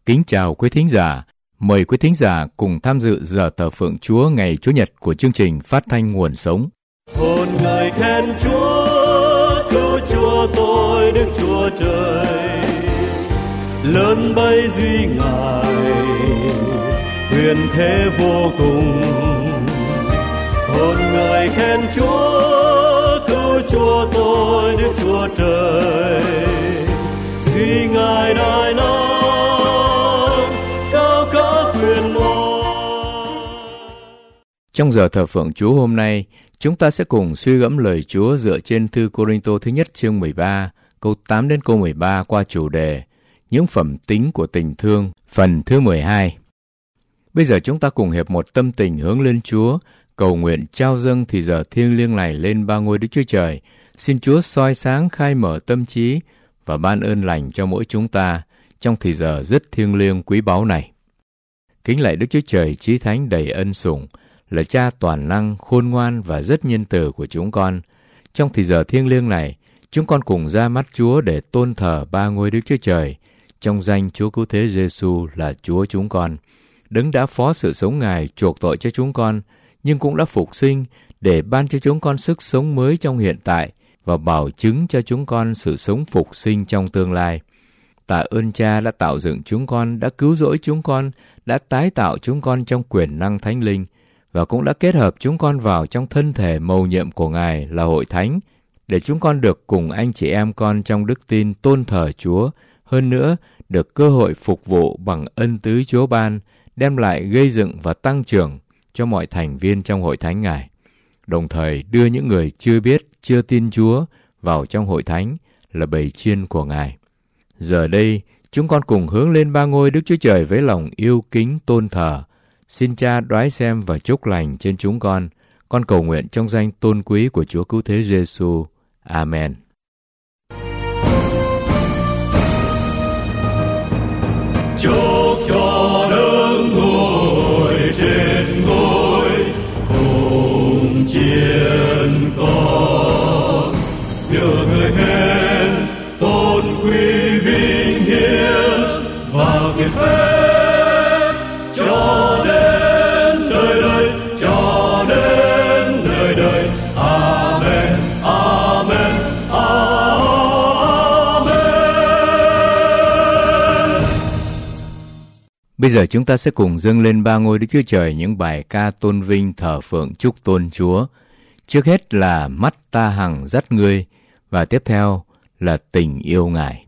Kính chào quý thính giả. Mời quý thính giả cùng tham dự giờ thờ phượng Chúa ngày Chủ nhật của chương trình Phát thanh Nguồn Sống. Hồn người khen Chúa, cứu Chúa tôi Đức Chúa Trời. Lớn bay duy Ngài, quyền thế vô cùng. Hồn người khen Chúa, cứu Chúa tôi Đức Chúa Trời. Duy Ngài đại năng, cao cả quyền môn. Trong giờ thờ phượng Chúa hôm nay, chúng ta sẽ cùng suy gẫm lời Chúa dựa trên thư Cô-rinh-tô thứ nhất chương 13, câu 8 đến câu 13 qua chủ đề Những phẩm tính của tình thương, phần thứ 12. Bây giờ chúng ta cùng hiệp một tâm tình hướng lên Chúa, cầu nguyện trao dâng thì giờ thiêng liêng này lên ba ngôi Đức Chúa Trời. Xin Chúa soi sáng khai mở tâm trí và ban ơn lành cho mỗi chúng ta trong thì giờ rất thiêng liêng quý báu này. Kính lạy Đức Chúa Trời chí thánh đầy ân sủng, là Cha toàn năng, khôn ngoan và rất nhân từ của chúng con. Trong thì giờ thiêng liêng này, chúng con cùng ra mắt Chúa để tôn thờ ba ngôi Đức Chúa Trời, trong danh Chúa Cứu Thế Giêsu là Chúa chúng con. Đấng đã phó sự sống Ngài chuộc tội cho chúng con, nhưng cũng đã phục sinh để ban cho chúng con sức sống mới trong hiện tại và bảo chứng cho chúng con sự sống phục sinh trong tương lai. Tạ ơn Cha đã tạo dựng chúng con, đã cứu rỗi chúng con, đã tái tạo chúng con trong quyền năng Thánh Linh và cũng đã kết hợp chúng con vào trong thân thể mầu nhiệm của Ngài là Hội Thánh, để chúng con được cùng anh chị em con trong đức tin tôn thờ Chúa, hơn nữa được cơ hội phục vụ bằng ân tứ Chúa ban, đem lại gây dựng và tăng trưởng cho mọi thành viên trong Hội Thánh Ngài, đồng thời đưa những người chưa biết, chưa tin Chúa vào trong Hội Thánh là bầy chiên của Ngài. Giờ đây, chúng con cùng hướng lên ba ngôi Đức Chúa Trời với lòng yêu kính tôn thờ. Xin Cha đoái xem và chúc lành trên chúng con. Con cầu nguyện trong danh tôn quý của Chúa Cứu Thế Giêsu. Amen. Chúc cho đấng ngồi trên ngôi cùng chiến con, nhờ người khen tôn quý vinh hiển và kiệt phép cho đến đời đời, cho đến đời đời. Amen, amen, amen. Bây giờ chúng ta sẽ cùng dâng lên ba ngôi Đức Chúa Trời những bài ca tôn vinh thờ phượng chúc tôn Chúa. Trước hết là Mắt ta hằng dắt ngươi, và tiếp theo là Tình yêu Ngài.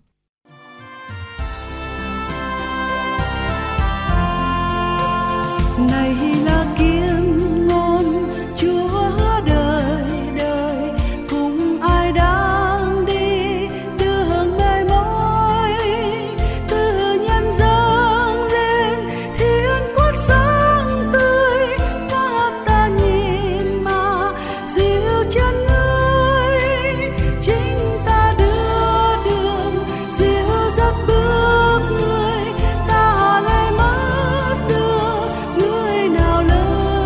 Này là kiếm ngôn Chúa đời đời, cùng ai đang đi đưa hướng nơi mới, từ nhân dâng lên hiến quát sáng tươi, mắt ta nhìn mà dịu chân ngươi, chính ta đưa đường dịu dắt bước người, ta lại mất đường người nào lớn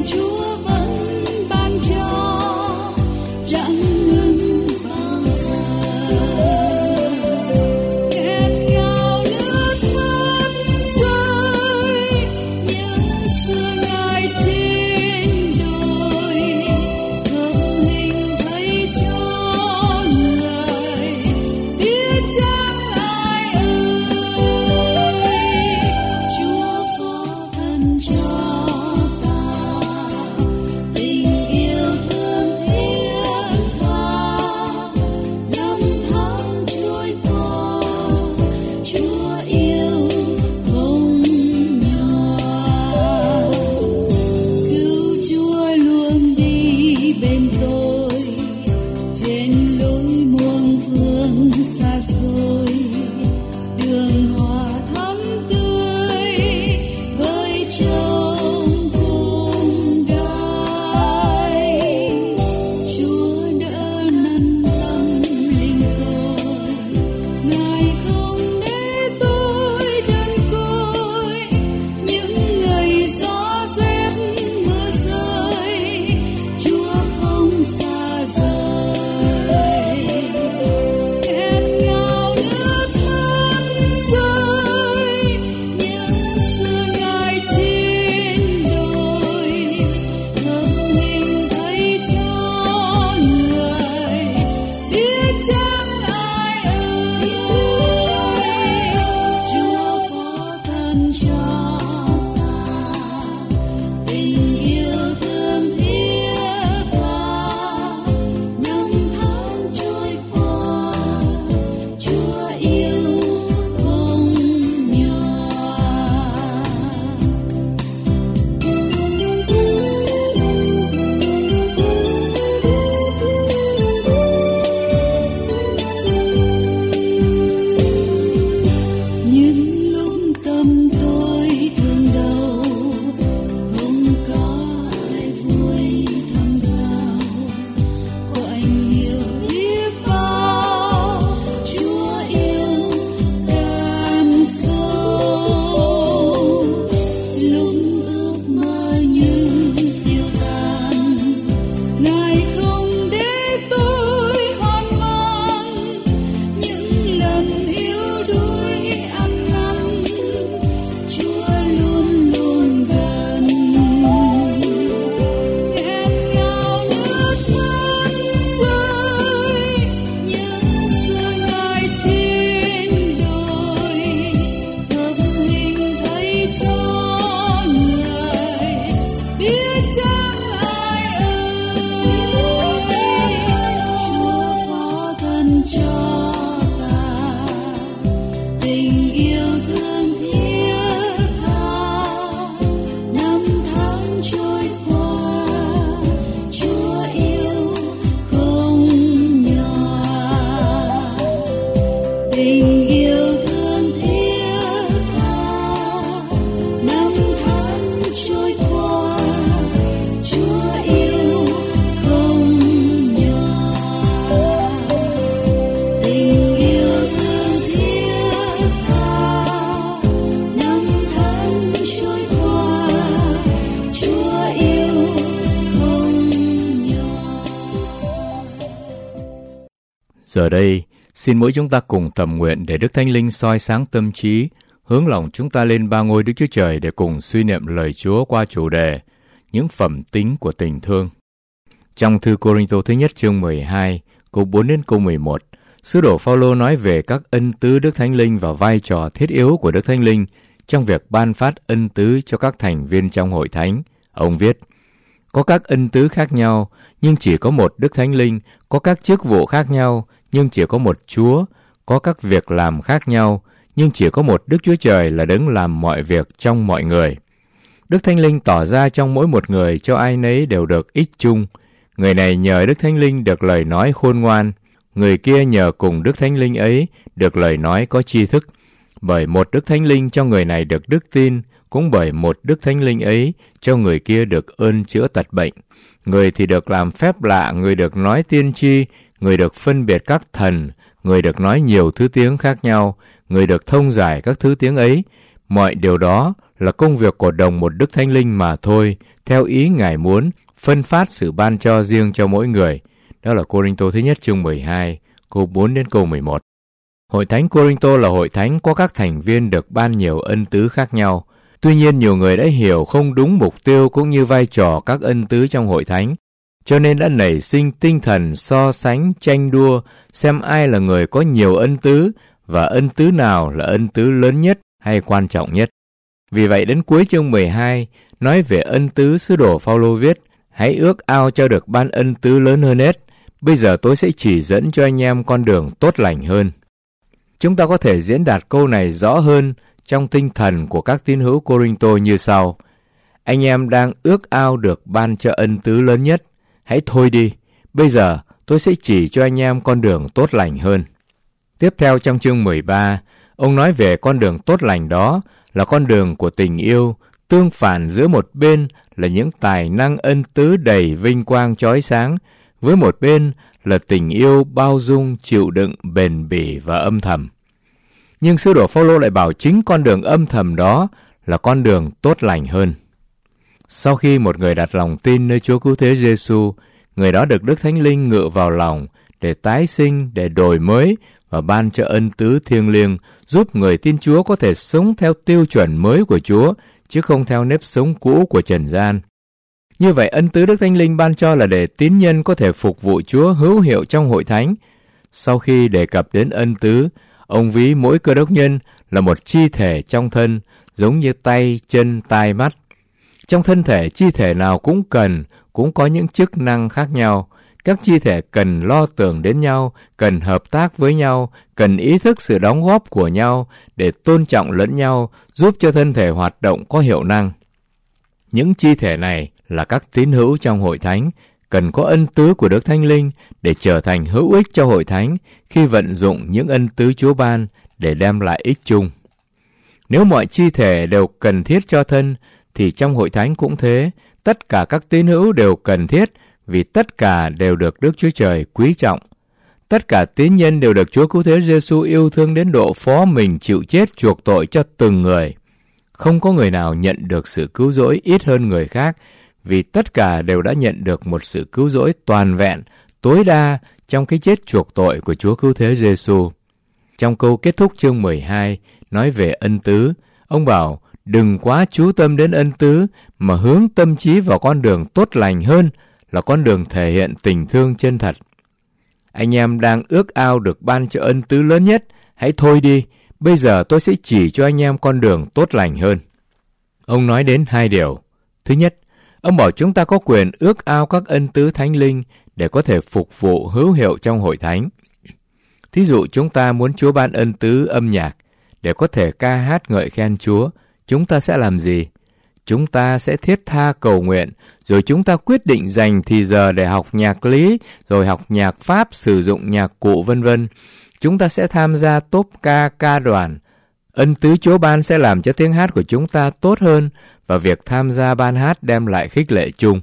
Chúa vẫn ban cho chẳng ngừng bao giờ. Nghẹn ngào nước mắt rơi những xưa ngày trên đồi, thơm hình thấy cho người biết chẳng ai ơi. Chúa phó thân cho ta tình yêu thương thiết tha. Năm tháng trôi qua, Chúa yêu không nhòa. Cứu Chúa luôn đi bên tôi trên lối muôn phương xa xôi, đường hoa thắm tươi với trông cùng gai. Chúa đỡ nâng tâm linh tôi, Ngài không để tôi đơn côi. Những ngày gió rét mưa rơi, Chúa không xa rời. Nghẹn ngào nước mắt rơi những xưa ngày trên đồi, thơm hình thấy cho người biết chẳng ai ơi. Chúa phó thân cho ta tình yêu thương thiết tha. Năm tháng trôi qua, Chúa yêu không nhòa. Những lúc tâm tôi thương đau, không có ai vui thăm sao. Có anh yêu biết bao, Chúa yêu càng sâu. Lúc ước mơ như tiêu tan, Ngài không để tôi hoang mang. Những lần yếu đuối ăn năn, Chúa luôn luôn gần. Nghẹn ngào nước mắt rơi những xưa ngày trên đồi, thơm hình thấy cho người biết chẳng ai ơi. Chúa phó thân cho ta tình yêu thương thiết tha. Năm tháng trôi qua, Chúa yêu không nhòa. Tình yêu thương thiết tha. Năm tháng trôi qua, Chúa yêu không nhòa. Tình yêu thương thiết tha. Năm tháng trôi qua, Chúa yêu không nhòa. Giờ đây, xin mỗi chúng ta cùng tầm nguyện để Đức Thánh Linh soi sáng tâm trí, hướng lòng chúng ta lên ba ngôi Đức Chúa Trời để cùng suy niệm lời Chúa qua chủ đề những phẩm tính của tình thương. Trong thư Cô-rinh-tô thứ nhất chương 12, câu 4 đến câu 11, sứ đồ Phao-lô nói về các ân tứ Đức Thánh Linh và vai trò thiết yếu của Đức Thánh Linh trong việc ban phát ân tứ cho các thành viên trong hội thánh. Ông viết: có các ân tứ khác nhau, nhưng chỉ có một Đức Thánh Linh, có các chức vụ khác nhau, nhưng chỉ có một Chúa, có các việc làm khác nhau, nhưng chỉ có một Đức Chúa Trời là đấng làm mọi việc trong mọi người. Đức Thánh Linh tỏ ra trong mỗi một người cho ai nấy đều được ích chung. Người này nhờ Đức Thánh Linh được lời nói khôn ngoan, người kia nhờ cùng Đức Thánh Linh ấy được lời nói có tri thức. Bởi một Đức Thánh Linh cho người này được đức tin, cũng bởi một Đức Thánh Linh ấy cho người kia được ơn chữa tật bệnh. Người thì được làm phép lạ, người được nói tiên tri, người được phân biệt các thần, người được nói nhiều thứ tiếng khác nhau, người được thông giải các thứ tiếng ấy. Mọi điều đó là công việc của đồng một Đức Thánh Linh mà thôi, theo ý Ngài muốn, phân phát sự ban cho riêng cho mỗi người. Đó là Cô-rinh-tô thứ nhất chương 12, câu 4 đến câu 11. Hội thánh Cô-rinh-tô là hội thánh có các thành viên được ban nhiều ân tứ khác nhau. Tuy nhiên, nhiều người đã hiểu không đúng mục tiêu cũng như vai trò các ân tứ trong hội thánh, cho nên đã nảy sinh tinh thần so sánh, tranh đua, xem ai là người có nhiều ân tứ và ân tứ nào là ân tứ lớn nhất hay quan trọng nhất. Vì vậy đến cuối chương 12, nói về ân tứ, sứ đồ Phao-lô viết: hãy ước ao cho được ban ân tứ lớn hơn hết. Bây giờ tôi sẽ chỉ dẫn cho anh em con đường tốt lành hơn. Chúng ta có thể diễn đạt câu này rõ hơn trong tinh thần của các tín hữu Cô-rinh-tô như sau: anh em đang ước ao được ban cho ân tứ lớn nhất. Hãy thôi đi, bây giờ tôi sẽ chỉ cho anh em con đường tốt lành hơn. Tiếp theo trong chương 13, ông nói về con đường tốt lành đó là con đường của tình yêu, tương phản giữa một bên là những tài năng ân tứ đầy vinh quang chói sáng, với một bên là tình yêu bao dung, chịu đựng, bền bỉ và âm thầm. Nhưng sứ đồ Phao-lô lại bảo chính con đường âm thầm đó là con đường tốt lành hơn. Sau khi một người đặt lòng tin nơi Chúa Cứu Thế Giêsu, người đó được Đức Thánh Linh ngự vào lòng để tái sinh, để đổi mới và ban cho ân tứ thiêng liêng, giúp người tin Chúa có thể sống theo tiêu chuẩn mới của Chúa, chứ không theo nếp sống cũ của trần gian. Như vậy, ân tứ Đức Thánh Linh ban cho là để tín nhân có thể phục vụ Chúa hữu hiệu trong hội thánh. Sau khi đề cập đến ân tứ, ông ví mỗi cơ đốc nhân là một chi thể trong thân, giống như tay, chân, tai, mắt. Trong thân thể, chi thể nào cũng có những chức năng khác nhau. Các chi thể cần lo tưởng đến nhau, cần hợp tác với nhau, cần ý thức sự đóng góp của nhau để tôn trọng lẫn nhau, giúp cho thân thể hoạt động có hiệu năng. Những chi thể này là các tín hữu trong hội thánh, cần có ân tứ của Đức Thánh Linh để trở thành hữu ích cho hội thánh khi vận dụng những ân tứ Chúa ban để đem lại ích chung. Nếu mọi chi thể đều cần thiết cho thân, thì trong hội thánh cũng thế, tất cả các tín hữu đều cần thiết vì tất cả đều được Đức Chúa Trời quý trọng. Tất cả tín nhân đều được Chúa Cứu Thế Giêsu yêu thương đến độ phó mình chịu chết chuộc tội cho từng người. Không có người nào nhận được sự cứu rỗi ít hơn người khác, vì tất cả đều đã nhận được một sự cứu rỗi toàn vẹn, tối đa trong cái chết chuộc tội của Chúa Cứu Thế Giêsu. Trong câu kết thúc chương 12 nói về ân tứ, ông bảo: đừng quá chú tâm đến ân tứ mà hướng tâm trí vào con đường tốt lành hơn là con đường thể hiện tình thương chân thật. Anh em đang ước ao được ban cho ân tứ lớn nhất, hãy thôi đi, bây giờ tôi sẽ chỉ cho anh em con đường tốt lành hơn. Ông nói đến hai điều. Thứ nhất, ông bảo chúng ta có quyền ước ao các ân tứ Thánh Linh để có thể phục vụ hữu hiệu trong hội thánh. Thí dụ chúng ta muốn Chúa ban ân tứ âm nhạc để có thể ca hát ngợi khen Chúa, chúng ta sẽ làm gì? Chúng ta sẽ thiết tha cầu nguyện, rồi chúng ta quyết định dành thì giờ để học nhạc lý, rồi học nhạc pháp, sử dụng nhạc cụ v.v. Chúng ta sẽ tham gia tốp ca, ca đoàn. Ân tứ Chúa ban sẽ làm cho tiếng hát của chúng ta tốt hơn và việc tham gia ban hát đem lại khích lệ chung.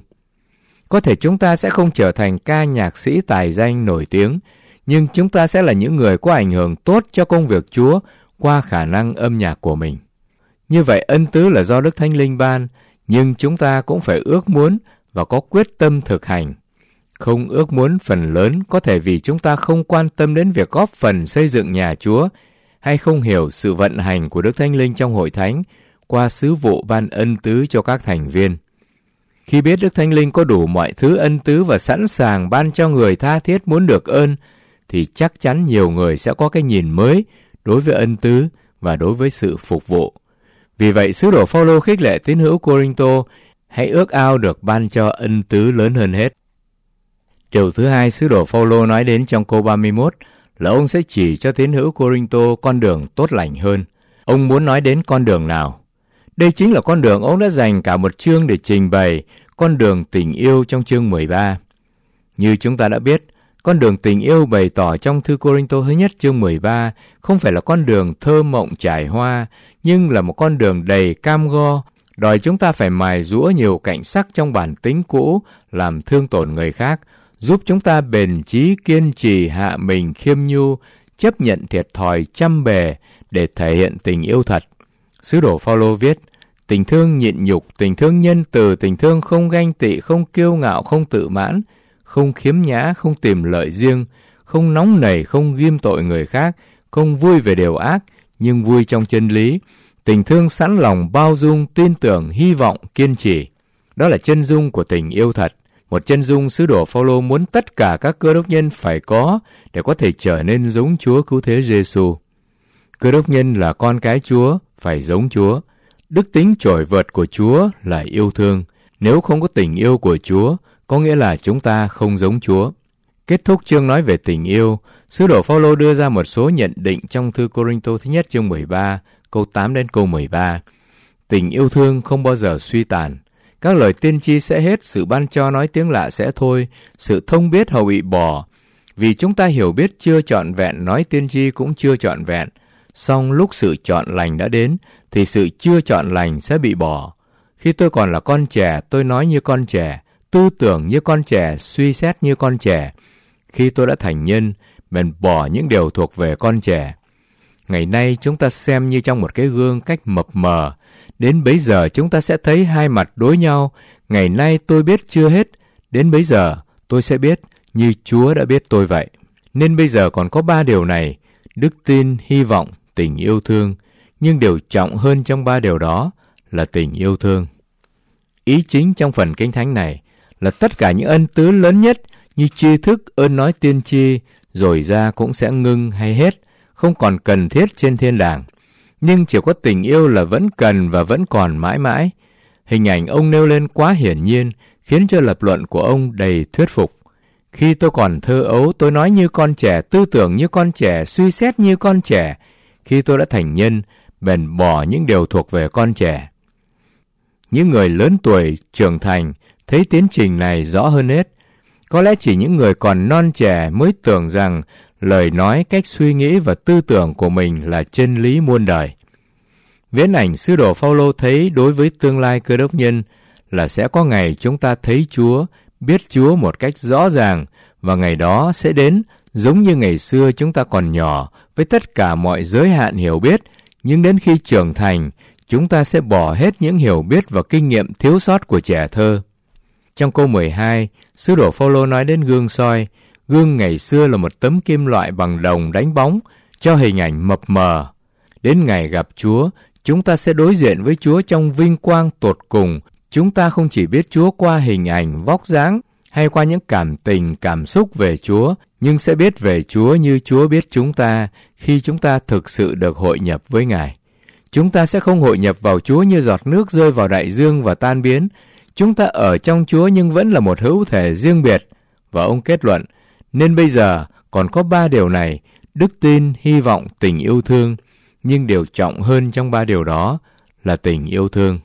Có thể chúng ta sẽ không trở thành ca nhạc sĩ tài danh nổi tiếng, nhưng chúng ta sẽ là những người có ảnh hưởng tốt cho công việc Chúa qua khả năng âm nhạc của mình. Như vậy ân tứ là do Đức Thánh Linh ban, nhưng chúng ta cũng phải ước muốn và có quyết tâm thực hành. Không ước muốn phần lớn có thể vì chúng ta không quan tâm đến việc góp phần xây dựng nhà Chúa, hay không hiểu sự vận hành của Đức Thánh Linh trong hội thánh qua sứ vụ ban ân tứ cho các thành viên. Khi biết Đức Thánh Linh có đủ mọi thứ ân tứ và sẵn sàng ban cho người tha thiết muốn được ơn, thì chắc chắn nhiều người sẽ có cái nhìn mới đối với ân tứ và đối với sự phục vụ. Vì vậy, sứ đồ Phao-lô khích lệ tín hữu Cô-rinh-tô hãy ước ao được ban cho ân tứ lớn hơn hết. Điều thứ hai sứ đồ Phao-lô nói đến trong câu 31 là ông sẽ chỉ cho tín hữu Cô-rinh-tô con đường tốt lành hơn. Ông muốn nói đến con đường nào? Đây chính là con đường ông đã dành cả một chương để trình bày, con đường tình yêu trong chương 13. Như chúng ta đã biết, con đường tình yêu bày tỏ trong thư Cô-rinh-tô thứ nhất chương 13 không phải là con đường thơ mộng trải hoa, nhưng là một con đường đầy cam go, đòi chúng ta phải mài giũa nhiều cảnh sắc trong bản tính cũ, làm thương tổn người khác, giúp chúng ta bền chí, kiên trì, hạ mình, khiêm nhu, chấp nhận thiệt thòi, chăm bề để thể hiện tình yêu thật. Sứ đồ Phao-lô viết: Tình thương nhịn nhục, tình thương nhân từ, tình thương không ganh tị, không kiêu ngạo, không tự mãn, không khiếm nhã, không tìm lợi riêng, không nóng nảy, không ghim tội người khác, không vui về điều ác, nhưng vui trong chân lý. Tình thương sẵn lòng bao dung, tin tưởng, hy vọng, kiên trì. Đó là chân dung của tình yêu thật. Một chân dung sứ đồ Phaolô muốn tất cả các cơ đốc nhân phải có để có thể trở nên giống Chúa Cứu Thế Giêsu. Cơ đốc nhân là con cái Chúa, phải giống Chúa. Đức tính trội vượt của Chúa là yêu thương. Nếu không có tình yêu của Chúa, có nghĩa là chúng ta không giống Chúa. Kết thúc chương nói về tình yêu, sứ đồ Phaolô đưa ra một số nhận định trong thư Cô-rinh-tô thứ nhất chương 13, câu 8 đến câu 13. Tình yêu thương không bao giờ suy tàn. Các lời tiên tri sẽ hết, sự ban cho nói tiếng lạ sẽ thôi, sự thông biết hầu bị bỏ. Vì chúng ta hiểu biết chưa trọn vẹn, nói tiên tri cũng chưa trọn vẹn. Song lúc sự trọn lành đã đến, thì sự chưa trọn lành sẽ bị bỏ. Khi tôi còn là con trẻ, tôi nói như con trẻ, tư tưởng như con trẻ, suy xét như con trẻ. Khi tôi đã thành nhân, bèn bỏ những điều thuộc về con trẻ. Ngày nay chúng ta xem như trong một cái gương cách mập mờ. Đến bấy giờ chúng ta sẽ thấy hai mặt đối nhau. Ngày nay tôi biết chưa hết, đến bấy giờ tôi sẽ biết như Chúa đã biết tôi vậy. Nên bây giờ còn có 3 điều này: đức tin, hy vọng, tình yêu thương. Nhưng điều trọng hơn trong 3 điều đó là tình yêu thương. Ý chính trong phần Kinh Thánh này là tất cả những ân tứ lớn nhất như tri thức, ơn nói tiên tri, rồi ra cũng sẽ ngưng hay hết, không còn cần thiết trên thiên đàng. Nhưng chỉ có tình yêu là vẫn cần và vẫn còn mãi mãi. Hình ảnh ông nêu lên quá hiển nhiên, khiến cho lập luận của ông đầy thuyết phục. Khi tôi còn thơ ấu, tôi nói như con trẻ, tư tưởng như con trẻ, suy xét như con trẻ. Khi tôi đã thành nhân, bèn bỏ những điều thuộc về con trẻ. Những người lớn tuổi, trưởng thành, thấy tiến trình này rõ hơn hết. Có lẽ chỉ những người còn non trẻ mới tưởng rằng lời nói, cách suy nghĩ và tư tưởng của mình là chân lý muôn đời. Viễn ảnh sứ đồ Phaolô thấy đối với tương lai cơ đốc nhân là sẽ có ngày chúng ta thấy Chúa, biết Chúa một cách rõ ràng, và ngày đó sẽ đến giống như ngày xưa chúng ta còn nhỏ với tất cả mọi giới hạn hiểu biết, nhưng đến khi trưởng thành, chúng ta sẽ bỏ hết những hiểu biết và kinh nghiệm thiếu sót của trẻ thơ. Trong câu 12, sứ đồ Phaolô nói đến gương soi. Gương ngày xưa là một tấm kim loại bằng đồng đánh bóng, cho hình ảnh mập mờ. Đến ngày gặp Chúa, chúng ta sẽ đối diện với Chúa trong vinh quang tột cùng. Chúng ta không chỉ biết Chúa qua hình ảnh, vóc dáng hay qua những cảm tình, cảm xúc về Chúa, nhưng sẽ biết về Chúa như Chúa biết chúng ta khi chúng ta thực sự được hội nhập với Ngài. Chúng ta sẽ không hội nhập vào Chúa như giọt nước rơi vào đại dương và tan biến. Chúng ta ở trong Chúa nhưng vẫn là một hữu thể riêng biệt. Và ông kết luận, nên bây giờ còn có 3 điều này: đức tin, hy vọng, tình yêu thương. Nhưng điều trọng hơn trong 3 điều đó là tình yêu thương.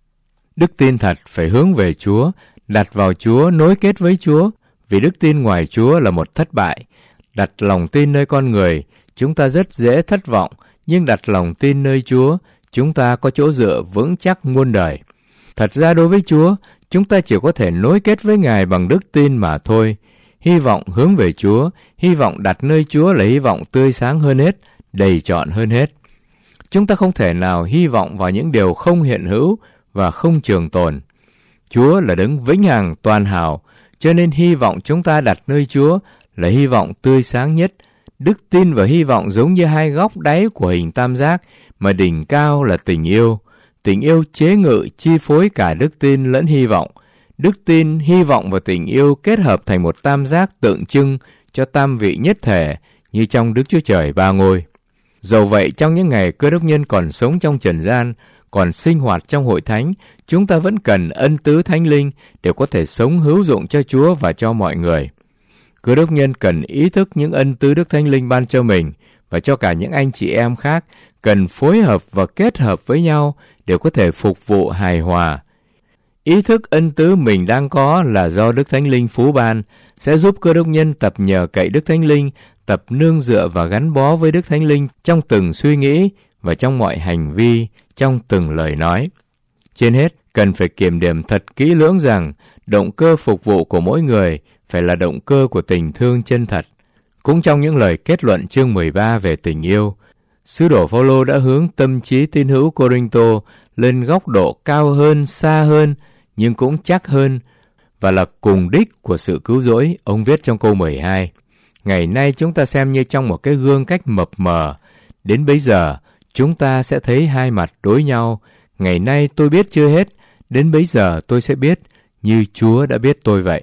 Đức tin thật phải hướng về Chúa, đặt vào Chúa, nối kết với Chúa. Vì đức tin ngoài Chúa là một thất bại. Đặt lòng tin nơi con người, chúng ta rất dễ thất vọng. Nhưng đặt lòng tin nơi Chúa, chúng ta có chỗ dựa vững chắc muôn đời. Thật ra đối với Chúa, chúng ta chỉ có thể nối kết với Ngài bằng đức tin mà thôi. Hy vọng hướng về Chúa, hy vọng đặt nơi Chúa là hy vọng tươi sáng hơn hết, đầy trọn hơn hết. Chúng ta không thể nào hy vọng vào những điều không hiện hữu và không trường tồn. Chúa là đấng vĩnh hằng toàn hảo, cho nên hy vọng chúng ta đặt nơi Chúa là hy vọng tươi sáng nhất. Đức tin và hy vọng giống như hai góc đáy của hình tam giác, mà đỉnh cao là tình yêu. Tình yêu chế ngự, chi phối cả đức tin lẫn hy vọng. Đức tin, hy vọng và tình yêu kết hợp thành một tam giác tượng trưng cho tam vị nhất thể như trong Đức Chúa Trời ba ngôi. Dầu vậy, trong những ngày cơ đốc nhân còn sống trong trần gian, còn sinh hoạt trong hội thánh, chúng ta vẫn cần ân tứ Thánh Linh để có thể sống hữu dụng cho Chúa và cho mọi người. Cơ đốc nhân cần ý thức những ân tứ Đức Thánh Linh ban cho mình và cho cả những anh chị em khác, cần phối hợp và kết hợp với nhau để có thể phục vụ hài hòa. Ý thức ân tứ mình đang có là do Đức Thánh Linh phú ban, sẽ giúp cơ đốc nhân tập nhờ cậy Đức Thánh Linh, tập nương dựa và gắn bó với Đức Thánh Linh trong từng suy nghĩ và trong mọi hành vi, trong từng lời nói. Trên hết, cần phải kiểm điểm thật kỹ lưỡng rằng động cơ phục vụ của mỗi người phải là động cơ của tình thương chân thật. Cũng trong những lời kết luận chương 13 về tình yêu, sứ đồ Phaolô đã hướng tâm trí tín hữu Cô-rinh-tô lên góc độ cao hơn, xa hơn, nhưng cũng chắc hơn, và là cùng đích của sự cứu rỗi. Ông viết trong câu 12, ngày nay chúng ta xem như trong một cái gương cách mập mờ, đến bấy giờ chúng ta sẽ thấy hai mặt đối nhau. Ngày nay tôi biết chưa hết, đến bấy giờ tôi sẽ biết, như Chúa đã biết tôi vậy.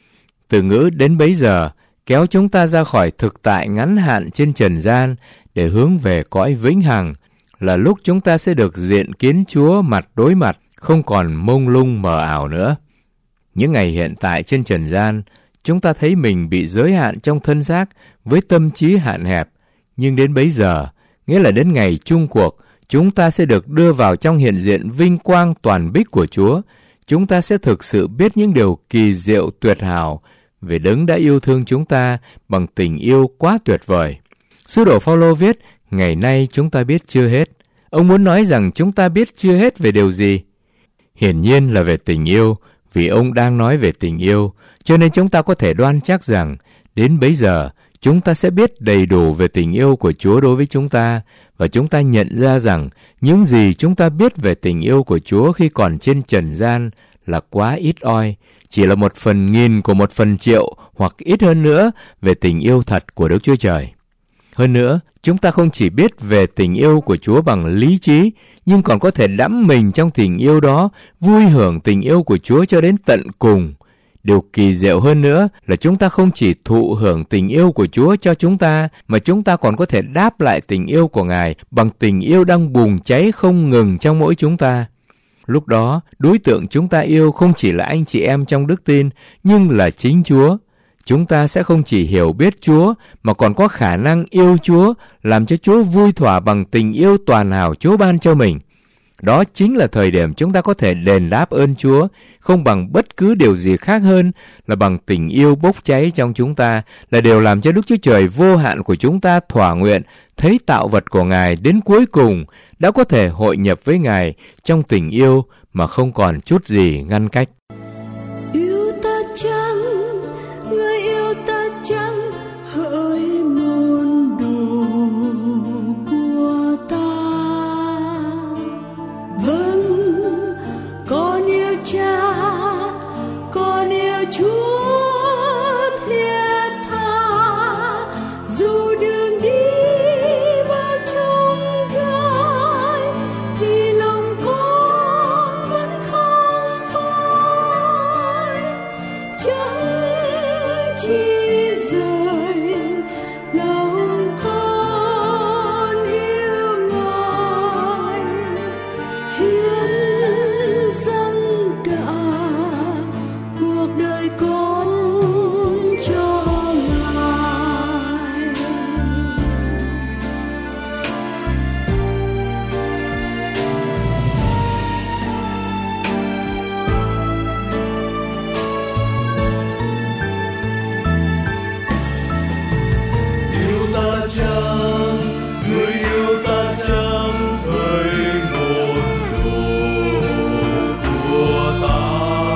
Từ ngữ đến bấy giờ kéo chúng ta ra khỏi thực tại ngắn hạn trên trần gian để hướng về cõi vĩnh hằng, là lúc chúng ta sẽ được diện kiến Chúa mặt đối mặt, không còn mông lung mờ ảo nữa. Những ngày hiện tại trên trần gian, chúng ta thấy mình bị giới hạn trong thân xác với tâm trí hạn hẹp, nhưng đến bấy giờ, nghĩa là đến ngày chung cuộc, chúng ta sẽ được đưa vào trong hiện diện vinh quang toàn bích của Chúa. Chúng ta sẽ thực sự biết những điều kỳ diệu tuyệt hảo về Đấng đã yêu thương chúng ta bằng tình yêu quá tuyệt vời. Sứ đồ Phaolô viết, ngày nay chúng ta biết chưa hết. Ông muốn nói rằng chúng ta biết chưa hết về điều gì? Hiển nhiên là về tình yêu, vì ông đang nói về tình yêu, cho nên chúng ta có thể đoan chắc rằng đến bấy giờ chúng ta sẽ biết đầy đủ về tình yêu của Chúa đối với chúng ta, và chúng ta nhận ra rằng những gì chúng ta biết về tình yêu của Chúa khi còn trên trần gian là quá ít oi, chỉ là 1/1000 của 1/1000 hoặc ít hơn nữa về tình yêu thật của Đức Chúa Trời. Hơn nữa, chúng ta không chỉ biết về tình yêu của Chúa bằng lý trí, nhưng còn có thể đắm mình trong tình yêu đó, vui hưởng tình yêu của Chúa cho đến tận cùng. Điều kỳ diệu hơn nữa là chúng ta không chỉ thụ hưởng tình yêu của Chúa cho chúng ta, mà chúng ta còn có thể đáp lại tình yêu của Ngài bằng tình yêu đang bùng cháy không ngừng trong mỗi chúng ta. Lúc đó, đối tượng chúng ta yêu không chỉ là anh chị em trong đức tin, nhưng là chính Chúa. Chúng ta sẽ không chỉ hiểu biết Chúa, mà còn có khả năng yêu Chúa, làm cho Chúa vui thỏa bằng tình yêu toàn hảo Chúa ban cho mình. Đó chính là thời điểm chúng ta có thể đền đáp ơn Chúa, không bằng bất cứ điều gì khác hơn là bằng tình yêu bốc cháy trong chúng ta, là điều làm cho Đức Chúa Trời vô hạn của chúng ta thỏa nguyện thấy tạo vật của Ngài đến cuối cùng đã có thể hội nhập với Ngài trong tình yêu mà không còn chút gì ngăn cách. Yêu ta chăng, người yêu ta chăng, hỡi môn đồ của ta. Vâng, con yêu Cha, con yêu Chúa thiết tha, dù đường đi bao trông gai thì lòng con vẫn không phai. Chẳng chi rời lòng con yêu Ngài, hiến dâng cả cuộc đời con cho Ngài. Yêu ta chăng, người yêu ta chăng, hỡi môn đồ của ta.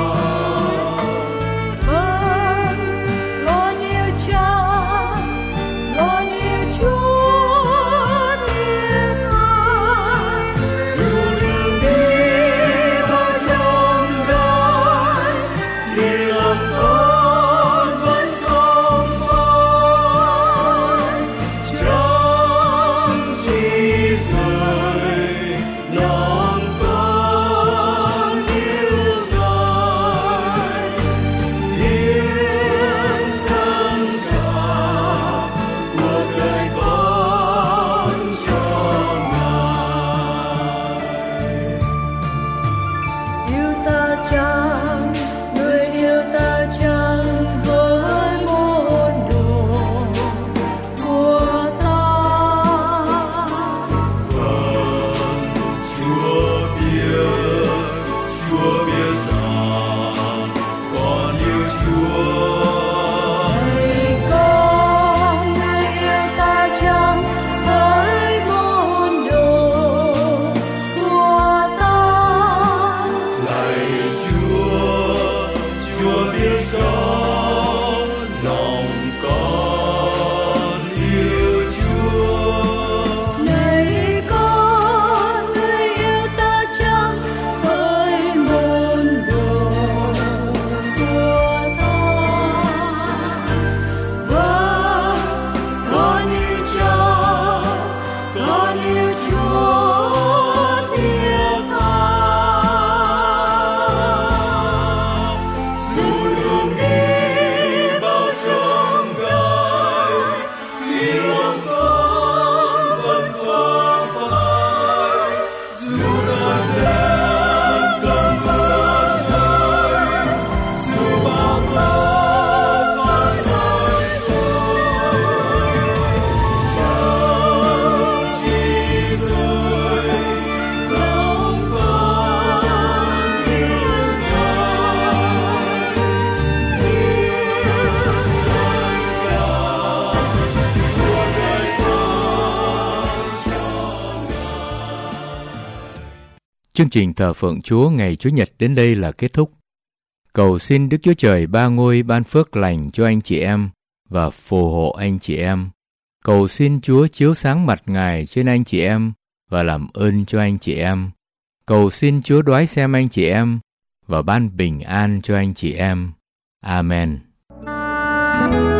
Vâng, con yêu Cha, con yêu Chúa thiết tha, Dù đường đi bao trông gai thì lòng con vẫn không phai. Chẳng chi rời lòng con yêu Ngài, hiến dâng cả cuộc đời con cho Ngài. yêu ta chăng, người yêu ta chăng, hỡi môn đồ của ta. Chúa biết rằng con yêu Chúa. Này con, người yêu ta chăng, hỡi môn đồ của ta. Lạy Chúa biết rõ lòng con yêu Chúa. Này con, người yêu ta chăng, Chương trình thờ phượng Chúa ngày Chủ nhật đến đây là kết thúc. Cầu xin Đức Chúa Trời Ba Ngôi ban phước lành cho anh chị em và phù hộ anh chị em. Cầu xin Chúa chiếu sáng mặt Ngài trên anh chị em và làm ơn cho anh chị em. Cầu xin Chúa đoái xem anh chị em và ban bình an cho anh chị em. Amen.